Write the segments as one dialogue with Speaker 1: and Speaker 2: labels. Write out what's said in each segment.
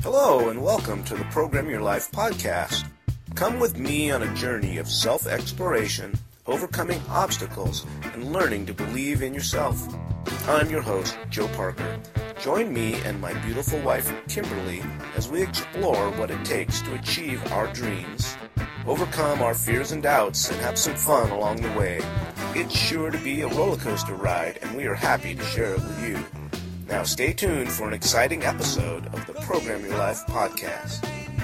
Speaker 1: Hello and welcome to the Program Your Life podcast. Come with me on a journey of self-exploration, overcoming obstacles, and learning to believe in yourself. I'm your host, Joe Parker. Join me and my beautiful wife, Kimberly, as we explore what it takes to achieve our dreams, overcome our fears and doubts, and have some fun along the way. It's sure to be a roller coaster ride, and we are happy to share it with you. Now stay tuned for an exciting episode of the Program Your Life podcast.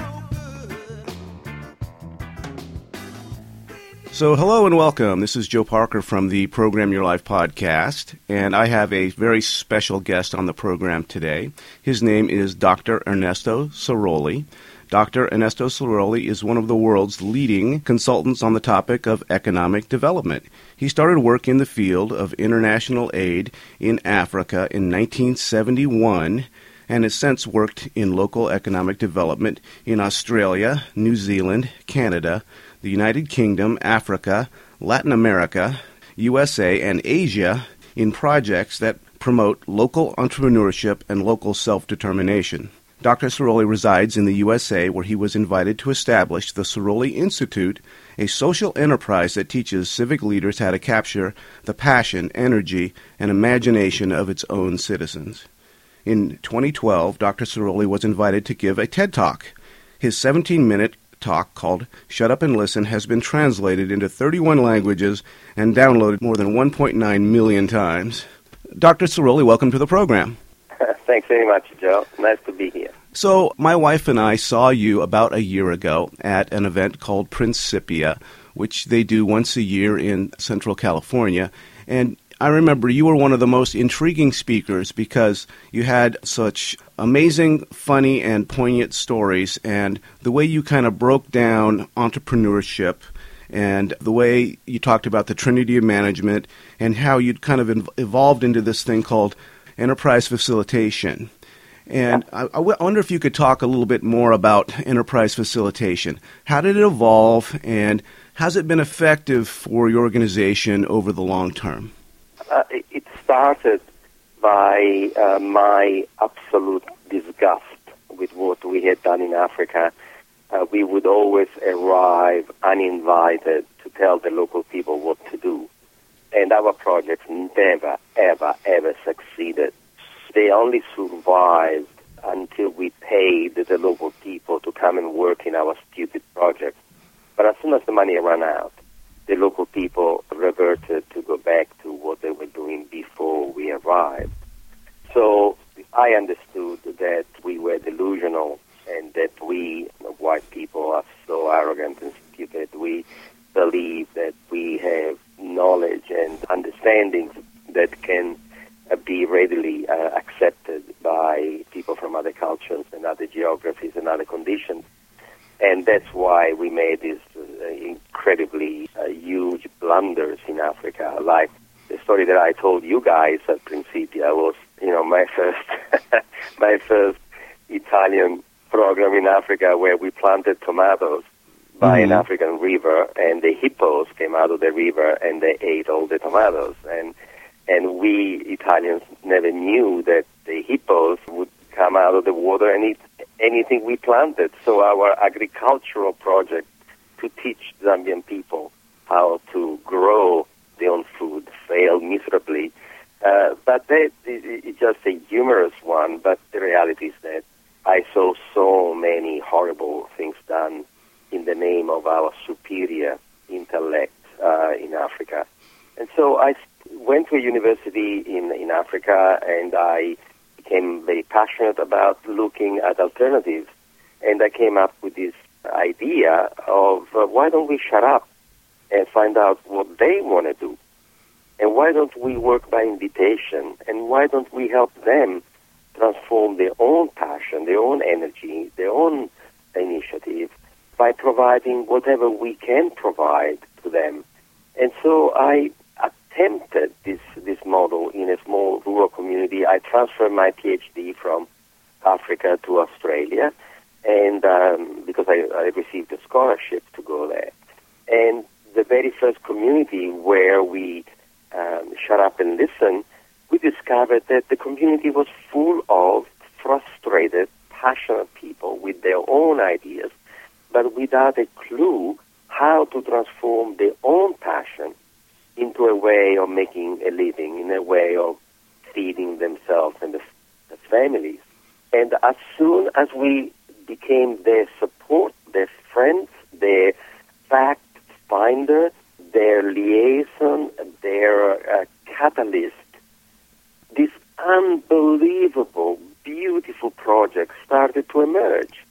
Speaker 1: So hello and welcome. This is Joe Parker from the Program Your Life podcast, and I have a very special guest on the program today. His name is Dr. Ernesto Ciroli. Dr. Ernesto Ciroli is one of the world's leading consultants on the topic of economic development. He started work in the field of international aid in Africa in 1971 and has since worked in local economic development in Australia, New Zealand, Canada, the United Kingdom, Africa, Latin America, USA, and Asia in projects that promote local entrepreneurship and local self-determination. Dr. Ciroli resides in the USA, where he was invited to establish the Ciroli Institute, a social enterprise that teaches civic leaders how to capture the passion, energy, and imagination of its own citizens. In 2012, Dr. Ciroli was invited to give a TED Talk. His 17-minute talk called Shut Up and Listen has been translated into 31 languages and downloaded more than 1.9 million times. Dr. Ciroli, welcome to the program.
Speaker 2: Thanks very much, Joe. Nice to be here.
Speaker 1: So my wife and I saw you about a year ago at an event called Principia, which they do once a year in Central California. And I remember you were one of the most intriguing speakers because you had such amazing, funny, and poignant stories, and the way you kind of broke down entrepreneurship and the way you talked about the Trinity of Management and how you'd kind of evolved into this thing called enterprise facilitation. And I wonder if you could talk a little bit more about enterprise facilitation. How did it evolve, and has it been effective for your organization over the long term?
Speaker 2: It started by my absolute disgust with what we had done in Africa. We would always arrive uninvited to tell the local people what to do. And our projects never, ever, ever succeeded. They only survived until we paid the local people to come and work in our stupid projects. But as soon as the money ran out, the local people reverted to go back to what they were doing before we arrived. So I understood that we were delusional and that we, white people, are so arrogant and stupid. We believe that we have knowledge and understandings that can be readily accepted by people from other cultures and other geographies and other conditions. And that's why we made these incredibly huge blunders in Africa. Like the story that I told you guys at Principia was, my first Italian program in Africa where we planted tomatoes by an African river, and the hippos came out of the river and they ate all the tomatoes. And we Italians never knew that the hippos would come out of the water and eat anything we planted. So our agricultural project to teach Zambian people how to grow their own food failed miserably. But it's just a humorous one, but the reality is that I saw so many horrible things done in the name of our superior intellect in Africa. And so I went to a university in Africa, and I became very passionate about looking at alternatives. And I came up with this idea of why don't we shut up and find out what they want to do? And why don't we work by invitation? And why don't we help them transform their own passion, their own energy, their own initiative by providing whatever we can provide to them? And so I attempted this model in a small rural community. I transferred my PhD from Africa to Australia, and because I received a scholarship to go there. And the very first community where we shut up and listen, we discovered that the community was full of frustrated, passionate passionate people with their own ideas, but without a clue how to transform their own passion into a way of making a living, in a way of feeding themselves and the families. And as soon as we became their support, their friends, their fact finder, their liaison, their catalyst, this unbelievable, beautiful project started to emerge.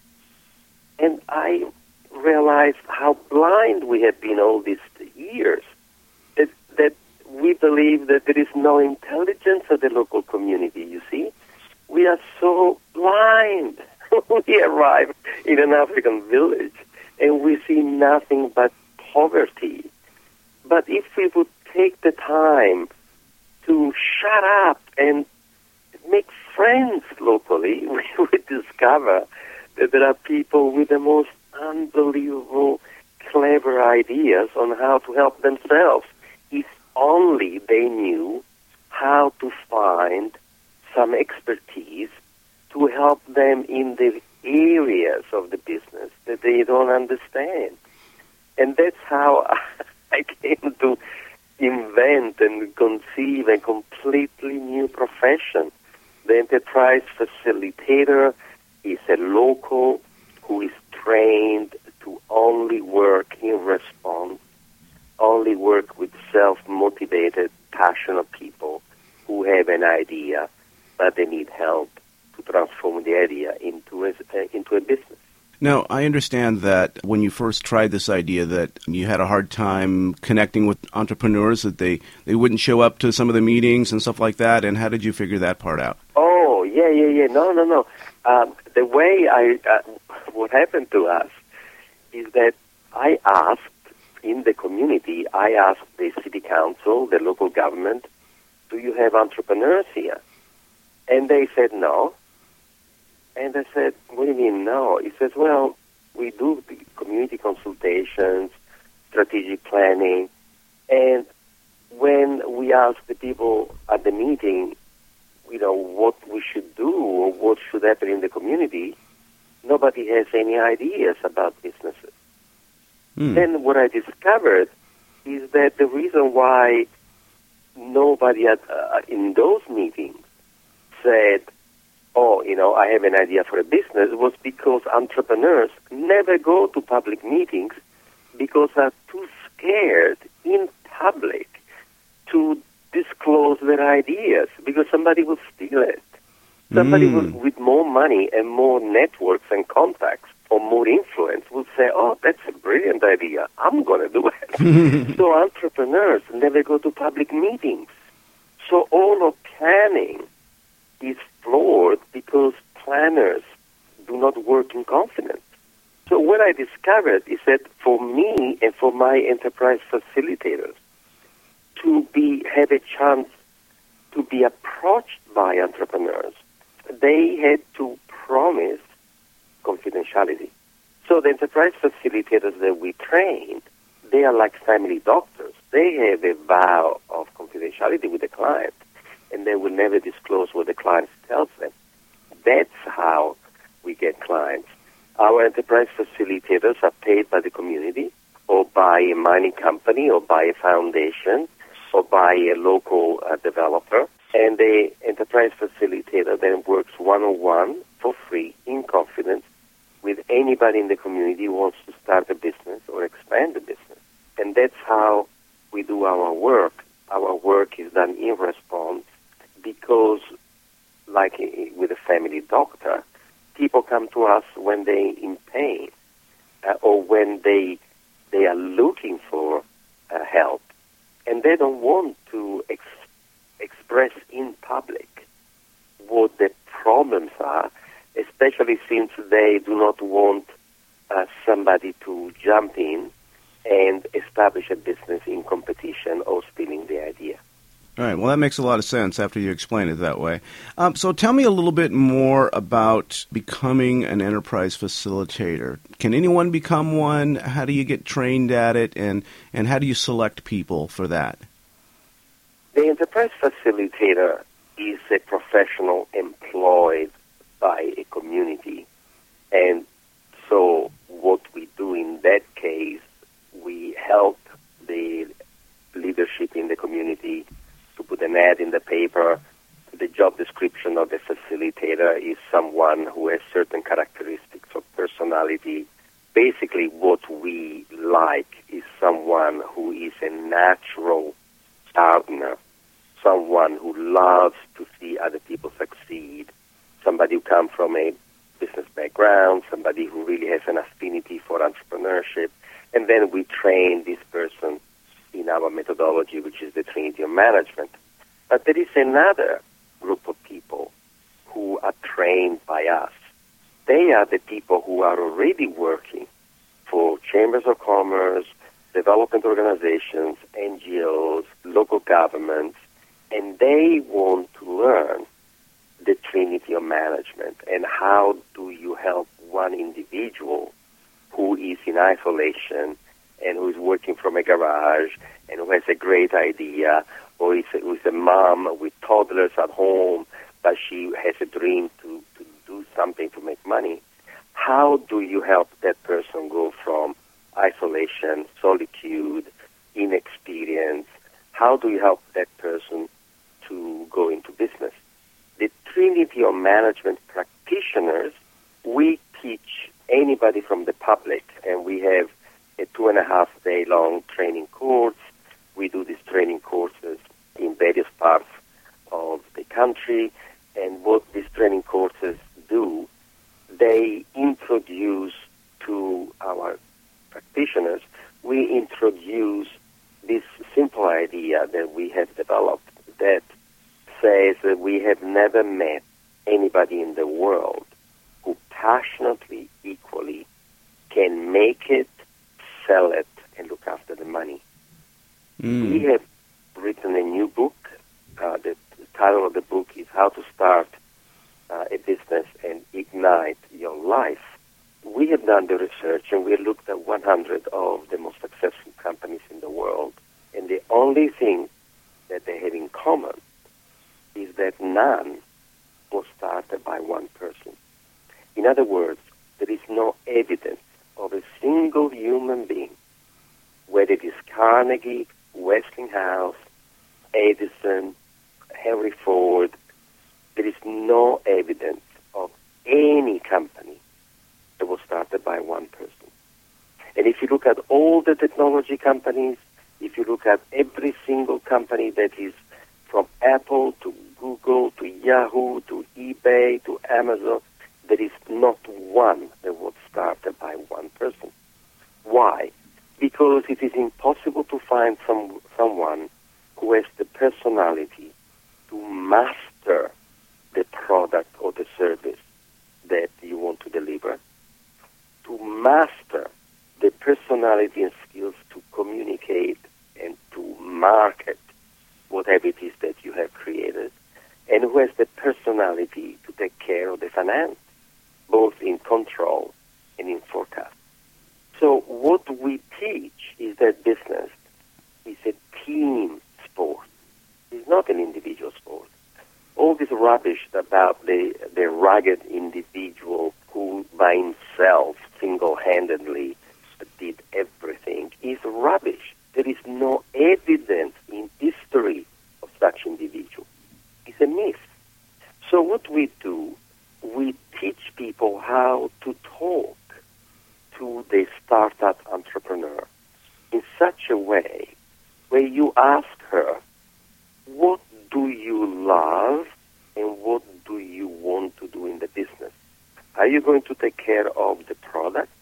Speaker 2: And I realized how blind we have been all these years, that we believe that there is no intelligence of the local community, you see. We are so blind. We arrive in an African village and we see nothing but poverty. But if we would take the time to shut up and make friends locally, we would discover that there are people with the most unbelievable, clever ideas on how to help themselves. If only they knew how to find some expertise to help them in the areas of the business that they don't understand. And that's how I came to invent and conceive a completely new profession. The enterprise facilitator is a local who is trained to only work in response, only work with self-motivated, passionate people who have an idea, but they need help to transform the idea into a business.
Speaker 1: Now, I understand that when you first tried this idea that you had a hard time connecting with entrepreneurs, that they wouldn't show up to some of the meetings and stuff like that, and how did you figure that part out?
Speaker 2: Oh, yeah. No. The way what happened to us is that I asked in the community, I asked the city council, the local government, do you have entrepreneurs here? And they said no. And I said, what do you mean no? He says, well, we do the community consultations, strategic planning, and when we ask the people at the meeting, what we should do or what should happen in the community, nobody has any ideas about businesses. Then what I discovered is that the reason why nobody in those meetings said, I have an idea for a business, was because entrepreneurs never go to public meetings because they're too scared in public to disclose their ideas because somebody will steal it. Somebody with more money and more networks and contacts or more influence will say, oh, that's a brilliant idea. I'm going to do it. So entrepreneurs never go to public meetings. So all of planning is flawed because planners do not work in confidence. So what I discovered is that for me and for my enterprise facilitators to have a chance to be approached by entrepreneurs, they had to promise confidentiality. So the enterprise facilitators that we trained, they are like family doctors. They have a vow of confidentiality with the client, and they will never disclose what the client tells them. That's how we get clients. Our enterprise facilitators are paid by the community or by a mining company or by a foundation or by a local developer. And the enterprise facilitator then works one-on-one for free, in confidence, with anybody in the community who wants to start a business or expand a business. And that's how we do our work. Our work is done in response because, like with a family doctor, people come to us when they're in pain or when they are looking for help, and they don't want to express in public what the problems are, especially since they do not want somebody to jump in and establish a business in competition or stealing the idea.
Speaker 1: All right. Well, that makes a lot of sense after you explain it that way. So tell me a little bit more about becoming an enterprise facilitator. Can anyone become one? How do you get trained at it? And how do you select people for that?
Speaker 2: The enterprise facilitator is a professional employed by a community is someone who has certain characteristics of personality. Basically, what we like is someone who is a natural partner, someone who loves to see other people succeed, somebody who comes from a business background, somebody who really has an affinity for entrepreneurship, and then we train this person in our methodology, which is the Trinity of Management. But there is another group of people who are trained by us. They are the people who are already working for chambers of commerce, development organizations, NGOs, local governments, and they want to learn the Trinity of Management and how do you help one individual who is in isolation and who is working from a garage and who has a great idea, or who is a mom with toddlers at home, but she has a dream to do something to make money. How do you help that person go from isolation, solitude, inexperience? How do you help that person to go into business? The Trinity of Management practitioners, we teach anybody from the public, and we have a 2.5-day long training course. We do these training courses in various parts of the country, and what these training courses do, they introduce to our practitioners, we introduce this simple idea that we have developed that says that we have never met anybody in the world who passionately, equally, can make it, sell it, and look after the money. We have written a new book. The title of the book is How to Start a Business and Ignite Your Life. We have done the research, and we looked at 100 of the most successful companies in the world, and the only thing that they have in common is that none was started by one person. In other words, there is no evidence of a single human being, whether it is Carnegie, Westinghouse, Edison, Henry Ford, there is no evidence of any company that was started by one person. And if you look at all the technology companies, if you look at every single company that is from Apple to Google to Yahoo to eBay to Amazon, there is not one that was started by one person. Why? Because it is impossible to find someone who has the personality to master the product or the service that you want to deliver, to master the personality and skills to communicate and to market whatever it is that you have created, and who has the personality to take care of the finance, both in control and in forecast. So what we teach is that business is a team sport. It's not an individual sport. All this rubbish about the rugged individual who by himself single-handedly did everything is rubbish. There is no evidence in history of such individual. It's a myth. So what we do, we teach people how to talk to the startup entrepreneur in such a way where you ask her, what do you love and what do you want to do in the business? Are you going to take care of the product?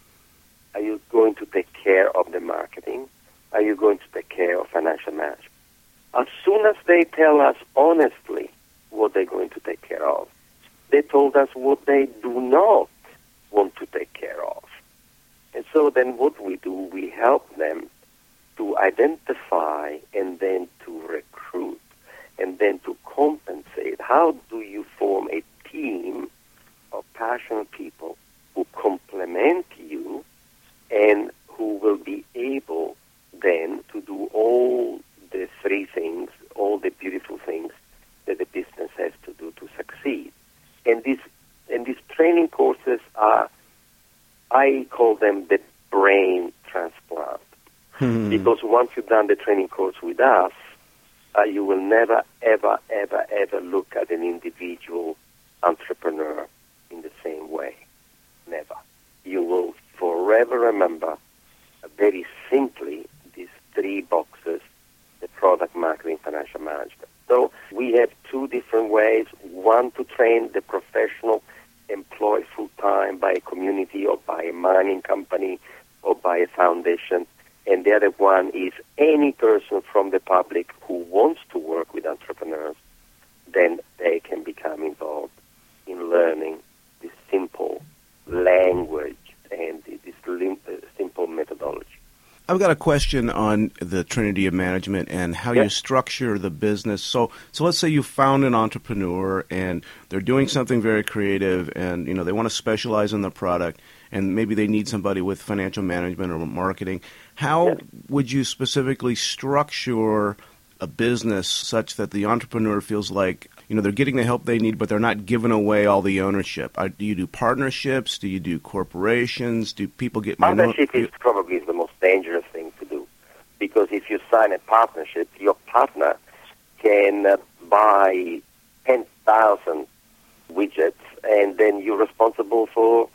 Speaker 2: Are you going to take care of the marketing? Are you going to take care of financial management? As soon as they tell us honestly what they're going to take care of, they told us what they do not want to take care of. And so then what we do, we help them to identify and then to recruit and then to compensate. How do you form a team of passionate people who complement you and who will be able then to do all the three things, all the beautiful things that the business has to do to succeed? And these training courses are, I call them the brain transplant. Because once you've done the training course with us, you will never, ever, ever, ever look at an individual entrepreneur and the professional employed full-time by a community or by a mining company or by a foundation. And the other one is any person from the public who wants to work with entrepreneurs, then they can become involved in learning this simple language and this simple methodology.
Speaker 1: I've got a question on the Trinity of Management and how you structure the business. So let's say you found an entrepreneur and they're doing something very creative and they want to specialize in the product and maybe they need somebody with financial management or marketing. How would you specifically structure a business such that the entrepreneur feels like they're getting the help they need, but they're not giving away all the ownership? Do you do partnerships? Do you do corporations? Do people get
Speaker 2: partnership is probably the most dangerous thing to do, because if you sign a partnership, your partner can buy 10,000 widgets, and then you are responsible for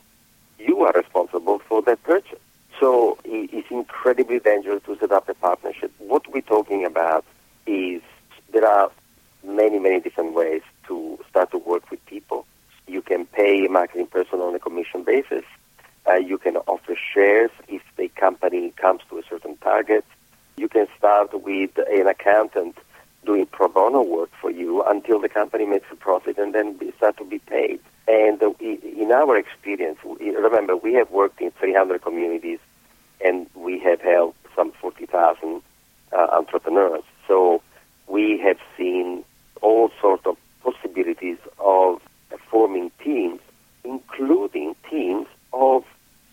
Speaker 2: that purchase. So it's incredibly dangerous to set up a partnership. What we're talking about is there are many, many different ways to start to work with people. You can pay a marketing person on a commission basis. You can offer shares if the company comes to a certain target. You can start with an accountant doing pro bono work for you until the company makes a profit and then start to be paid. And in our experience, remember, we have worked in 300 communities and we have helped some 40,000 entrepreneurs. So we have seen all sorts of possibilities of forming teams, including teams of,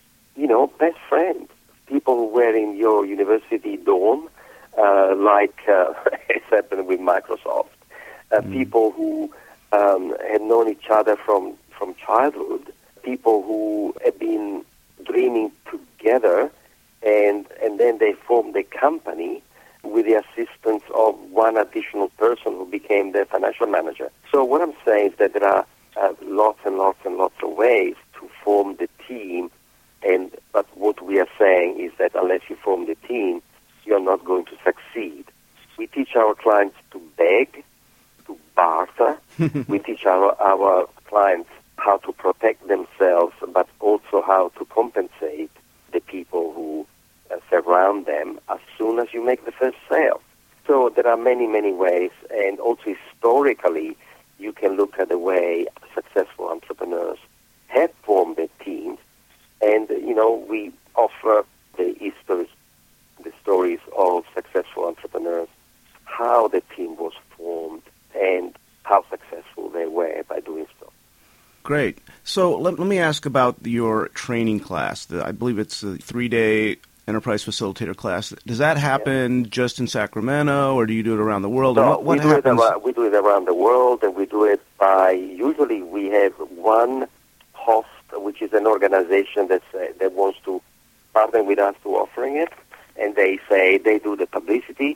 Speaker 2: best friends, people who were in your university dorm, like it's happened with Microsoft, people who had known each other from childhood, people who have been dreaming together, and then they formed a company with the assistance of one additional person who became their financial manager. So what I'm saying is that there are lots and lots and lots of ways to form the team, but what we are saying is that unless you form the team, you're not going to succeed. We teach our clients to beg, to barter. We teach our clients how to protect themselves, but also how to compensate the people who surround them as soon as you make the first sale. So there are many, many ways, and also historically, you can look at the way successful entrepreneurs have formed their teams, and, we offer the stories of successful entrepreneurs, how the team was formed, and how successful they were by doing so.
Speaker 1: Great. So let me ask about your training class. I believe it's a 3-day Enterprise Facilitator class. Does that happen just in Sacramento, or do you do it around the world?
Speaker 2: No,
Speaker 1: and what happens?
Speaker 2: We do it around the world, and we do it usually we have one host, which is an organization that wants to partner with us to offering it, and they do the publicity,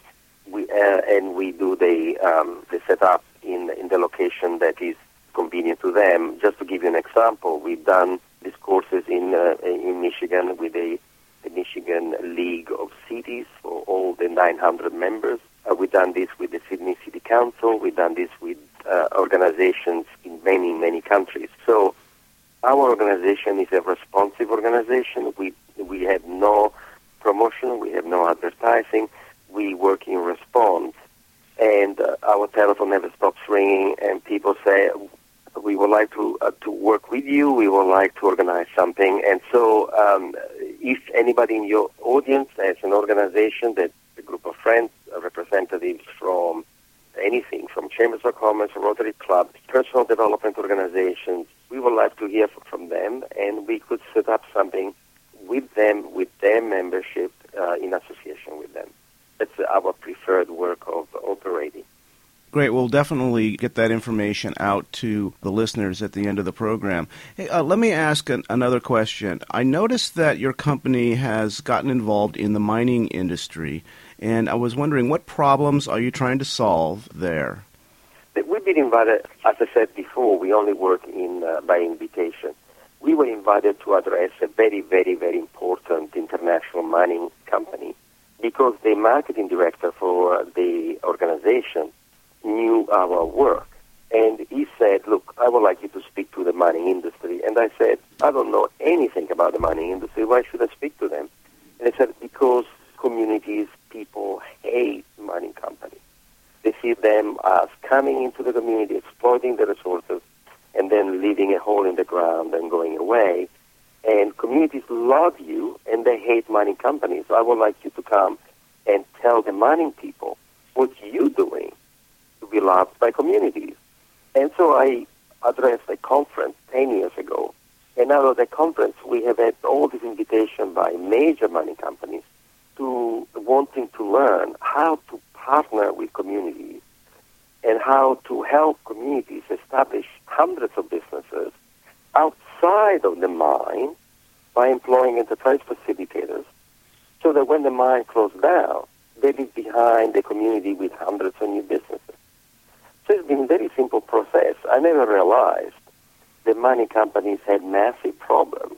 Speaker 2: and we do the setup in the location that is convenient to them. Just to give you an example, we've done these courses in Michigan with the Michigan League of Cities for all the 900 members. We've done this with the Sydney City Council. We've done this with organizations in many, many countries. So our organization is a responsive organization. We have no promotion. We have no advertising. We work in response. And our telephone never stops ringing, and people say, we would like to work with you. We would like to organize something. And so if anybody in your audience has an organization, that a group of friends, representatives from anything, from Chambers of Commerce, Rotary Clubs, personal development organizations, we would like to hear from them, and we could set up something with them, with their membership, in association with them. That's our preferred work of operating.
Speaker 1: Great. We'll definitely get that information out to the listeners at the end of the program. Hey, let me ask another question. I noticed that your company has gotten involved in the mining industry, and I was wondering, what problems are you trying to solve there?
Speaker 2: We've been invited, as I said before, we only work by invitation. We were invited to address a very, very, very important international mining company because the marketing director for the organization knew our work, And he said, look, I would like you to speak to the mining industry. And I said, I don't know anything about the mining industry. Why should I speak to them? And he said, because communities, people hate mining companies. They see them as coming into the community, exploiting the resources, and then leaving a hole in the ground and going away. And communities love you, and they hate mining companies. So I would like you to come and tell the mining people what you're doing to be loved by communities. And so I addressed a conference 10 years ago. And out of the conference, we have had all this invitation by major mining companies to wanting to learn how to partner with communities and how to help communities establish hundreds of businesses outside of the mine by employing enterprise facilitators, so that when the mine closes down, they leave behind the community with hundreds of new businesses. So it's been a very simple process. I never realized the mining companies had massive problems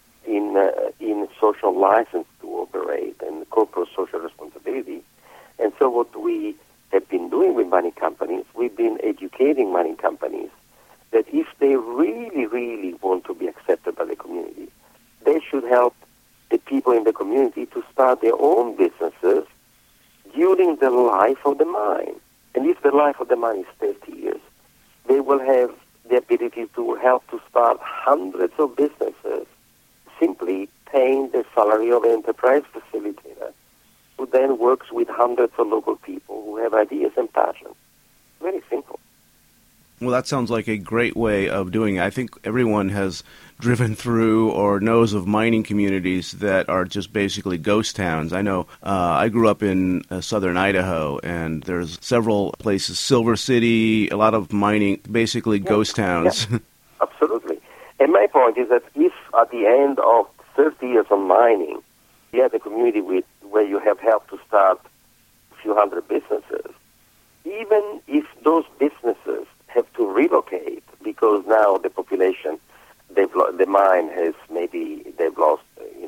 Speaker 2: in social license to operate and corporate social responsibility. And so what we have been doing with mining companies, we've been educating mining companies that if they really, really want to be accepted by the community, they should help the people in the community to start their own businesses during the life of the mine. And if the life of the mine is 30 years, they will have the ability to help to start hundreds of businesses, simply paying the salary of an enterprise facilitator, who then works with hundreds of local people who have ideas and passions. Very simple.
Speaker 1: Well, that sounds like a great way of doing it. I think everyone has driven through or knows of mining communities that are just basically ghost towns. I know I grew up in southern Idaho, and there's several places, Silver City, a lot of mining, basically ghost towns.
Speaker 2: Yeah. Absolutely. And my point is that if at the end of 30 years of mining, you have a community where you have helped to start a few hundred businesses, even if those businesses have to relocate because now the population, the mine has they've lost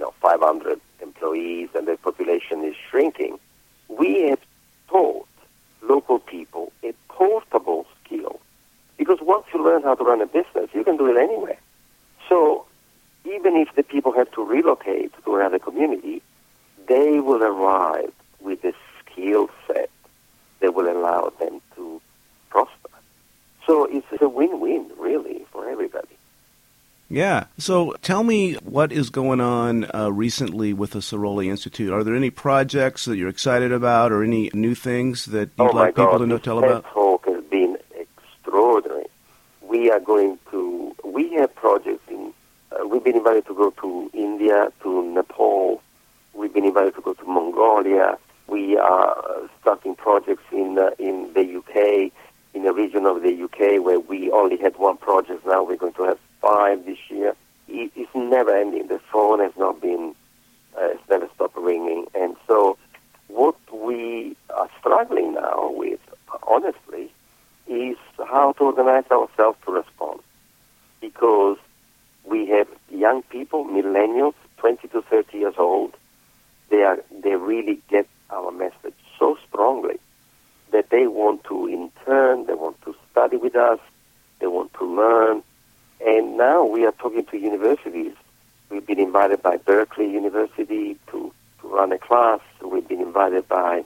Speaker 2: 500 employees and the population is shrinking. We have taught local people a portable skill, because once you learn how to run a business, you can do it anywhere. So even if the people have to relocate to another community, they will arrive with a skill set that will allow them to prosper. So it's a win-win, really, for everybody.
Speaker 1: Yeah. So tell me what is going on recently with the Ceroli Institute. Are there any projects that you're excited about or any new things that you'd like people to tell about?
Speaker 2: Talk has been extraordinary. We have projects we've been invited to go to India, to Nepal. We've been invited to go to Mongolia. We are starting projects in the UK, in a region of the UK where we only had one project. Now we're going to have 5 this year. It's never ending. The phone has not been, it's never stopped ringing. And so what we are struggling now with, honestly, is how to organize ourselves to respond. Because we have young people, millennials, 20 to 30 years old. They really get our message so strongly that they want to intern, they want to study with us, they want to learn. And now we are talking to universities. We've been invited by Berkeley University to run a class. We've been invited by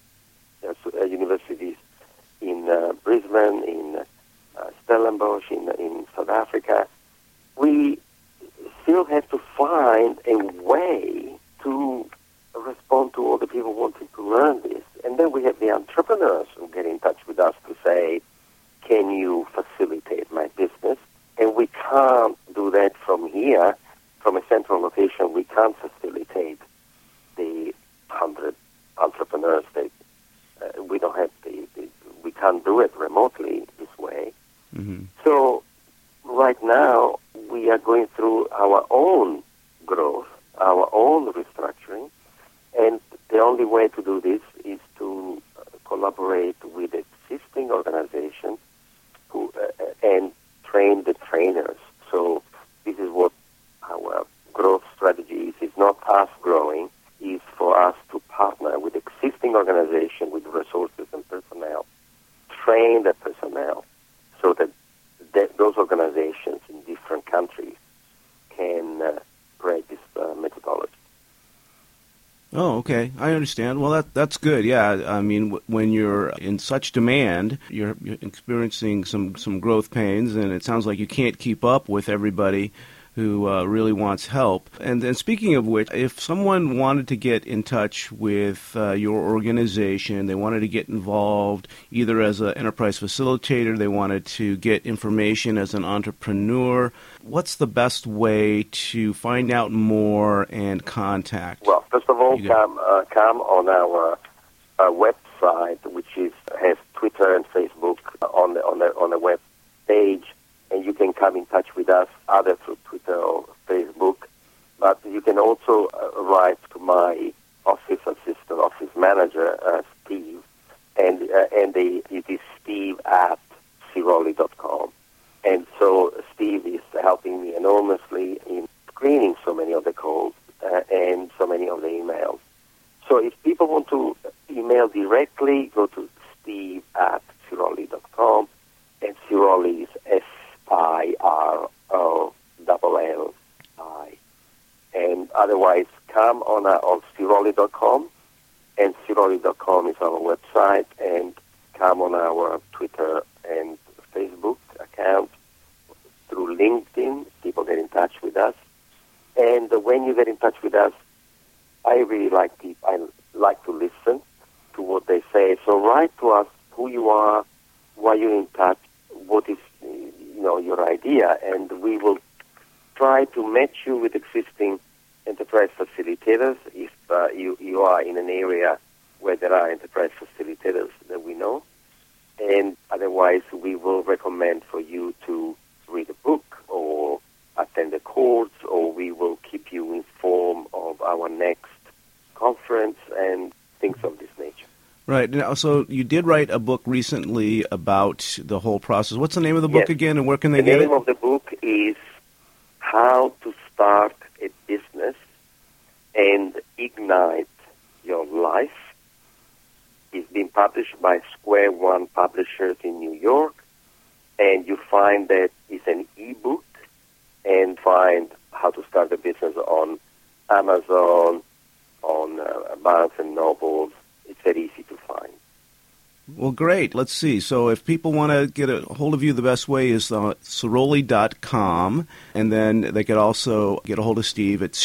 Speaker 2: universities in Brisbane, in Stellenbosch, in South Africa. We still have to find a way to respond to all the people wanting to learn this. And then we have the entrepreneurs who get in touch with us to say, can you facilitate my business? And we can't do that from here, from a central location. We can't facilitate the 100 entrepreneurs that we don't have we can't do it remotely this way. Mm-hmm. So right now we are going through our own growth, our own restructuring, and the only way to do this is to collaborate with existing organizations and train the trainers. So this is what our growth strategy is. It's not us growing. It's for us to partner with existing organizations with resources and personnel, train the personnel so that countries can practice methodology.
Speaker 1: Oh, okay. I understand. Well, that's good. Yeah, I mean, when you're in such demand, you're experiencing some growth pains, and it sounds like you can't keep up with everybody who really wants help. And then speaking of which, if someone wanted to get in touch with your organization, they wanted to get involved either as an enterprise facilitator, they wanted to get information as an entrepreneur, what's the best way to find out more and contact?
Speaker 2: Well, first of all, come on our website, which has Twitter and Facebook on the web page. And you can come in touch with us either through Twitter or Facebook. But you can also write to my office assistant, office manager, Steve. And it is steve@ciroli.com. And so Steve is helping me enormously in screening so many of the calls and so many of the emails. So if people want to email directly, go to steve@ciroli.com. And Ciroli is SIROLLI. And otherwise, come on Ciroli.com, and Ciroli.com is our website, and come on our Twitter and Facebook account. Through LinkedIn, people get in touch with us. And when you get in touch with us, I really like to listen to what they say. So write to us who you are, why you're in touch, what is your idea, and we will try to match you with existing enterprise facilitators if you are in an area where there are enterprise facilitators that we know. And otherwise, we will recommend for you to read a book or attend a course, or we will keep you informed of our next conference and things of this nature.
Speaker 1: Right. Now, so you did write a book recently about the whole process. What's the name of the book again, and where can they get it?
Speaker 2: The name of the book is How to Start a Business and Ignite Your Life. It's been published by Square One Publishers in New York, and you find that it's an e-book, and find How to Start a Business on Amazon, on Barnes & Noble. It's very easy to find.
Speaker 1: Well, great. Let's see. So if people want to get a hold of you, the best way is Ciroli.com, and then they could also get a hold of Steve at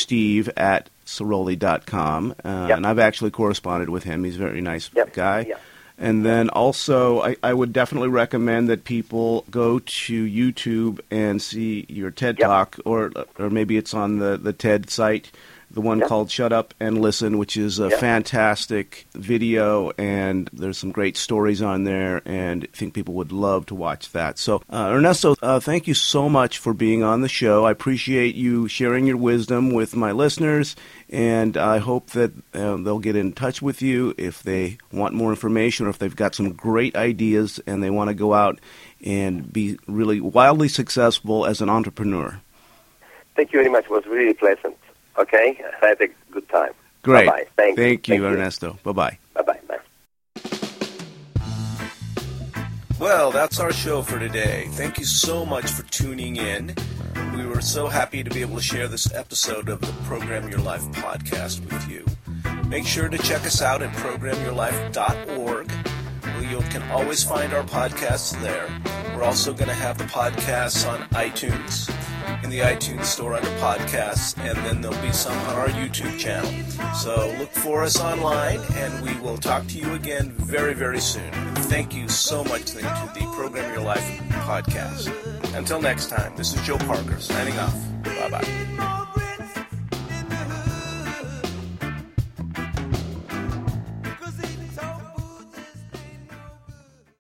Speaker 1: steve@ciroli.com. And I've actually corresponded with him. He's a very nice guy. Yep. And then also, I would definitely recommend that people go to YouTube and see your TED Talk, or maybe it's on the TED site, the one called Shut Up and Listen, which is a fantastic video, and there's some great stories on there, and I think people would love to watch that. So, Ernesto, thank you so much for being on the show. I appreciate you sharing your wisdom with my listeners, and I hope that they'll get in touch with you if they want more information, or if they've got some great ideas and they want to go out and be really wildly successful as an entrepreneur.
Speaker 2: Thank you very much. It was really pleasant. Okay, I had a good time.
Speaker 1: Great.
Speaker 2: Bye-bye.
Speaker 1: Thank you, Ernesto. Bye-bye.
Speaker 2: Bye-bye. Bye.
Speaker 1: Well, that's our show for today. Thank you so much for tuning in. We were so happy to be able to share this episode of the Program Your Life podcast with you. Make sure to check us out at programyourlife.org. You can always find our podcasts there. We're also going to have the podcasts on iTunes, in the iTunes store under podcasts, and then there'll be some on our YouTube channel. So look for us online, and we will talk to you again very, very soon. Thank you so much to the Program Your Life podcast. Until next time, this is Joe Parker signing off. Bye-bye.